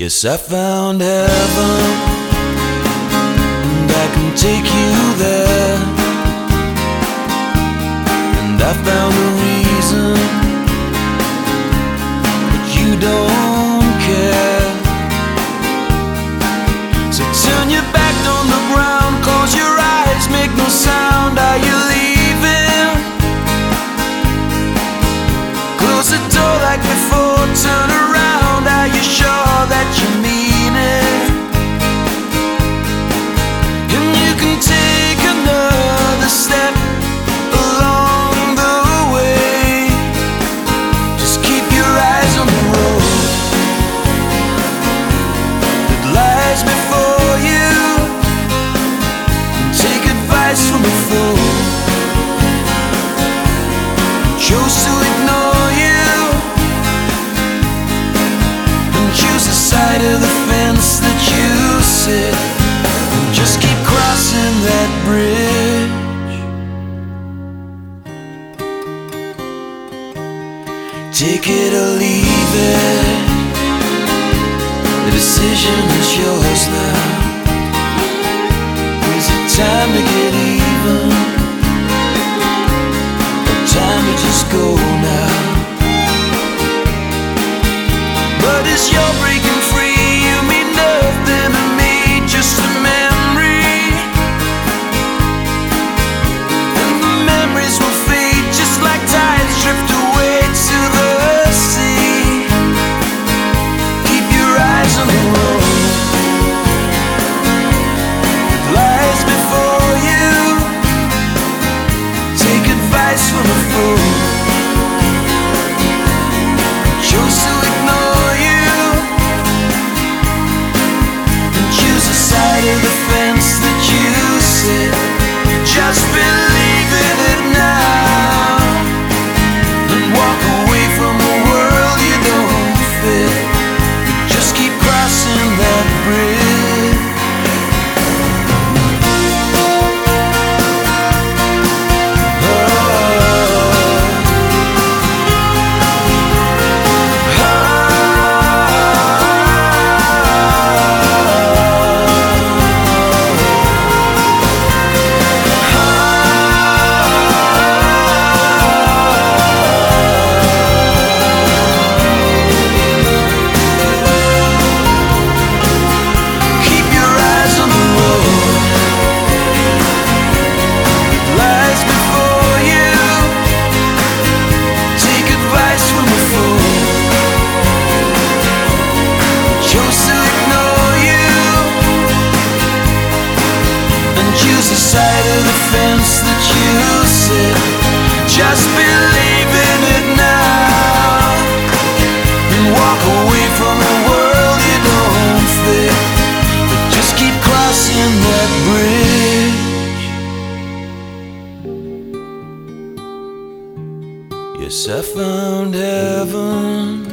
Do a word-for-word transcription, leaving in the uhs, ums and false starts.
Yes, I found heaven, and I can take you there. And I found a reason, but you don't care. So turn your back on the ground, close your eyes, make no sound. Are you leaving? Close the door like before, turn around. Are you sure that you mean it? And you can take another step along the way. Just keep your eyes on the road that lies before you, and take advice from a fool who chose to ignore you, and choose the side of the fence that you sit, and just keep crossing that bridge. Take it or leave it, the decision is yours now. Is it time to get even, or time to just go now? But as you're breaking free, you mean nothing to me, just a memory. And the memories will fade, just like tides drift away to the sea. Keep your eyes on the road that lies before you. Take advice from a fool who chose to ignore you, and choose the side of the fence that you sit. Just believe in it now, and walk away from a world you don't fit, but just keep crossing that bridge. Choose the side of the fence that you sit. Just believe in it now, and walk away from a world you don't fit, but just keep crossing that bridge. Yes, I found heaven,